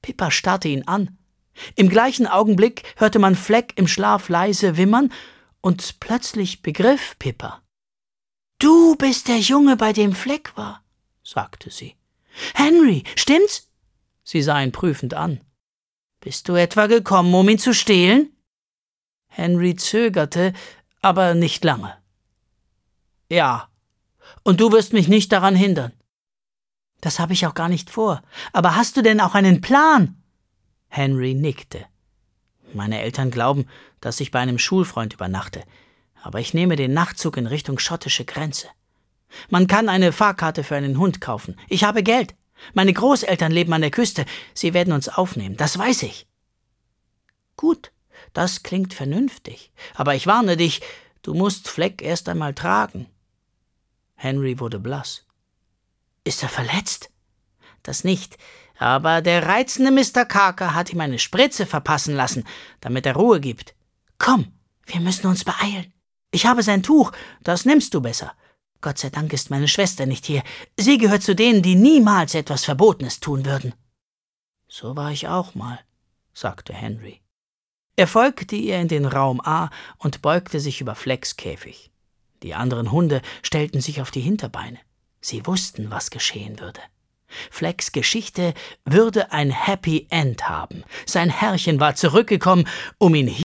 Pippa starrte ihn an. Im gleichen Augenblick hörte man Fleck im Schlaf leise wimmern, und plötzlich begriff Pippa. »Du bist der Junge, bei dem Fleck war«, sagte sie. »Henry, stimmt's?« Sie sah ihn prüfend an. »Bist du etwa gekommen, um ihn zu stehlen?« Henry zögerte, aber nicht lange. »Ja, und du wirst mich nicht daran hindern.« »Das habe ich auch gar nicht vor. Aber hast du denn auch einen Plan?« Henry nickte. »Meine Eltern glauben, dass ich bei einem Schulfreund übernachte, aber ich nehme den Nachtzug in Richtung schottische Grenze. Man kann eine Fahrkarte für einen Hund kaufen. Ich habe Geld. Meine Großeltern leben an der Küste. Sie werden uns aufnehmen, das weiß ich.« »Gut, das klingt vernünftig. Aber ich warne dich, du musst Fleck erst einmal tragen.« Henry wurde blass. »Ist er verletzt?« »Das nicht, aber der reizende Mr. Carker hat ihm eine Spritze verpassen lassen, damit er Ruhe gibt. Komm, wir müssen uns beeilen. Ich habe sein Tuch, das nimmst du besser. Gott sei Dank ist meine Schwester nicht hier. Sie gehört zu denen, die niemals etwas Verbotenes tun würden.« »So war ich auch mal«, sagte Henry. Er folgte ihr in den Raum A und beugte sich über Flecks Käfig. Die anderen Hunde stellten sich auf die Hinterbeine. Sie wussten, was geschehen würde. Flecks Geschichte würde ein Happy End haben. Sein Herrchen war zurückgekommen, um ihn